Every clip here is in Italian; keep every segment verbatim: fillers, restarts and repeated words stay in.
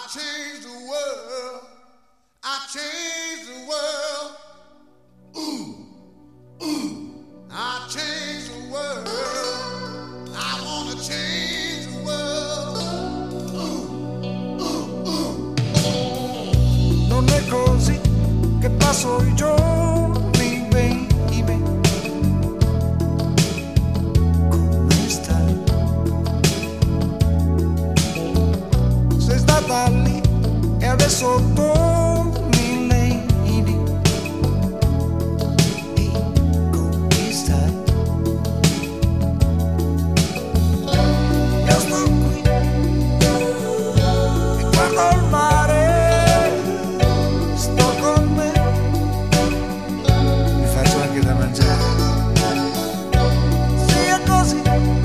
changed the world. I changed the world. Ooh, ooh. I changed the world. I wanna change the world. Ooh, ooh, ooh. Non è così che passo i giorni, baby. Come stai? Sei stata lì e adesso torni, lady. E come stai? Io sto qui e guardo il mare, sto con me, mi faccio anche da mangiare. Sì, è così,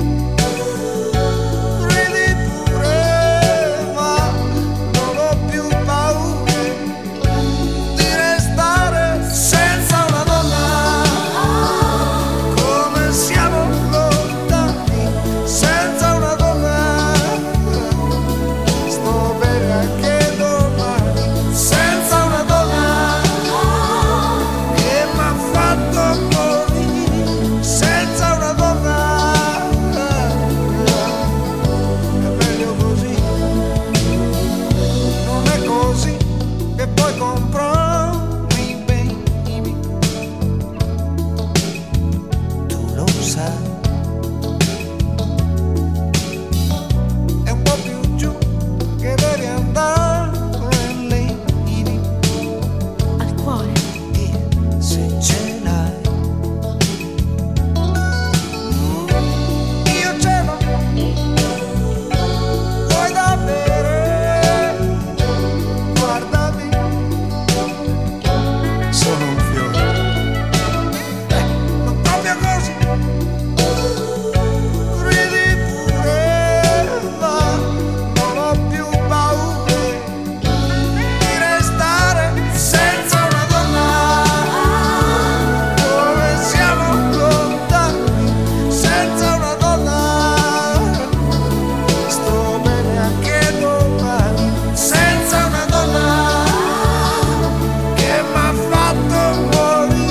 ridi pure, ma non ho più paura di restare senza una donna. Come siamo lontani senza una donna. Sto bene anche domani senza una donna che m'ha fatto morire senza una donna. È meglio così, non è così che puoi comprarmi, baby. Tu lo sai. È un po' più giù che devi andare, lady. Al cuore. E se ce l'hai, io ce l'ho. Vuoi da bere? Guardami, sono un fiore. Eh, non proprio così. Ridi pure, ma non ho più paura di restare senza una donna. Come siamo lontani senza una donna. Sto bene anche domani senza una donna che m'ha fatto morire.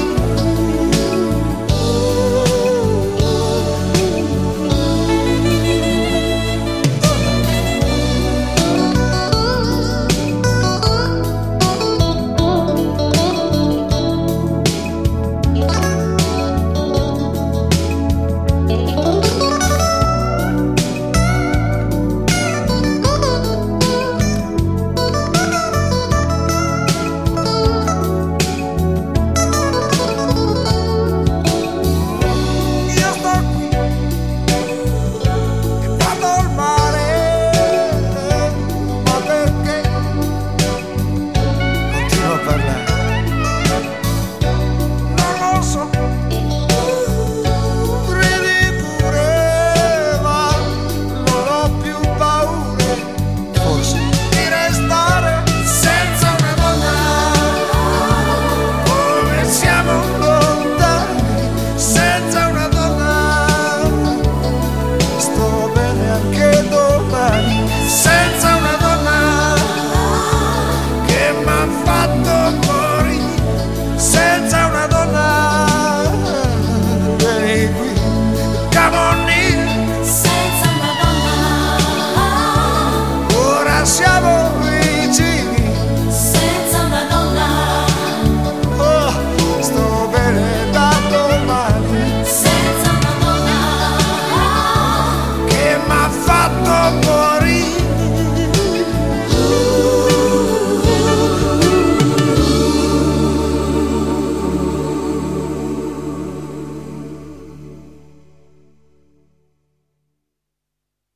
Io sto qui e guardo il mare, ma perché continuo a parlare? Non lo so. Ridi pure, ma non ho più paura, forse, di restare senza una donna. Come siamo lontani senza una donna. Sto bene anche domani senza una donna che m'ha fatto morire senza una donna. Vieni qui, come on in, Senza una donna. ora siamo